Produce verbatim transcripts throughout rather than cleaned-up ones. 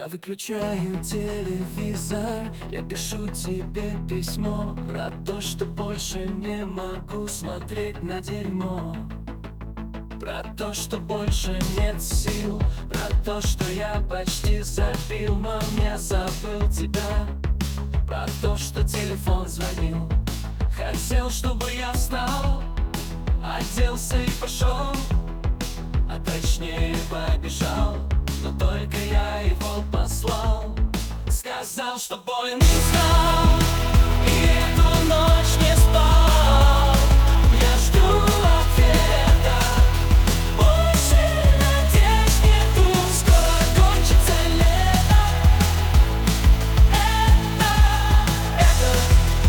Я выключаю телевизор, я пишу тебе письмо про то, что больше не могу смотреть на дерьмо. Про то, что больше нет сил, про то, что я почти забил, но не забыл тебя. Про то, что телефон звонил, хотел, чтобы я встал, оделся и пошел, а точнее побежал. Но только я его послал, сказал, что болен не знал, и эту ночь не спал. Я жду ответа, больше надежд нету, скоро кончится лето. Это, это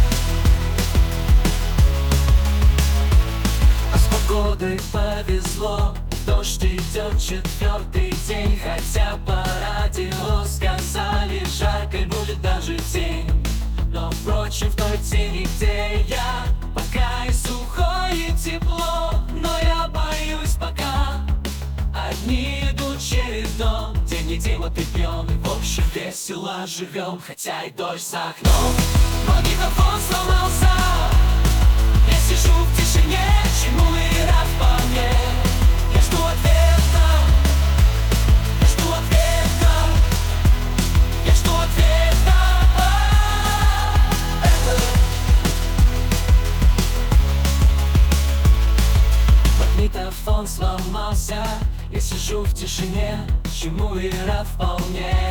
А с погодой повезло, дождь идет четвертый день, хотя по радио сказали, жарко будет даже день. Но впрочем в той тени, где я, пока и сухое и тепло, но я боюсь пока. Одни идут чередом, день и день вот и пьем, и в общем весело живем, хотя и дождь за окном. Магнитофон сломался, я сижу в тишине, чему и рад вполне. Я жду ответа, я жду ответа, я жду ответа. Это магнитофон сломался, я сижу в тишине, чему и рад вполне.